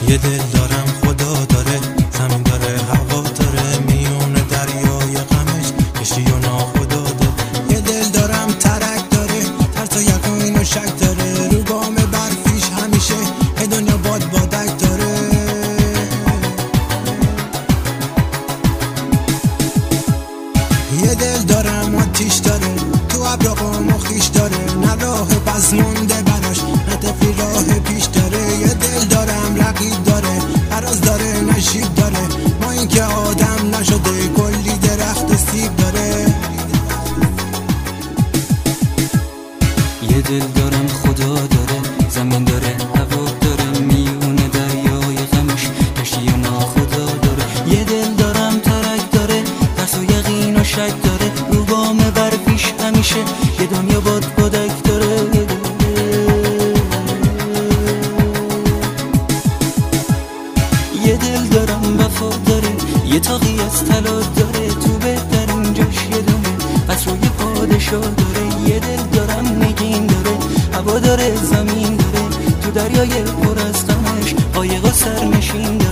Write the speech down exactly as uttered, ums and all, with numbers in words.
یه دل دارم خدا داره، زمین داره هوا داره، میونه دریای غمش کشتی و ناخدا داره. یه دل دارم ترک داره، ترس و یقین و شک داره، رو بام برفیش همیشه یه دنیا باد بادک داره. یه دل دارم آتیش داره، تو ابر قوم و خیش داره، نه راه بس مونده براش، نه طفلی راه پیش داره. یه دل دارم رقیب داره، فراز داره، نشیب داره، ما این که آدم نشده کلی درخت سیب داره. یه دل دارم خدا داره، زمین داره هوا داره، میونه دریای غمش کشتی و ناخدا داره. یه دل دارم ترک داره، ترس و یقین و شک داره، رو بام برفیش همیشه یه دنیا باد بادک داره. یه دل دارم وفا داره، یه تاقی از طلا داره، تو بهترین جاش یه دونه قصر و یه پادشاه داره. یه دل دارم نگین داره، هوا داره، زمین داره، تو دریای پر از غمش قایق و سرنشین داره.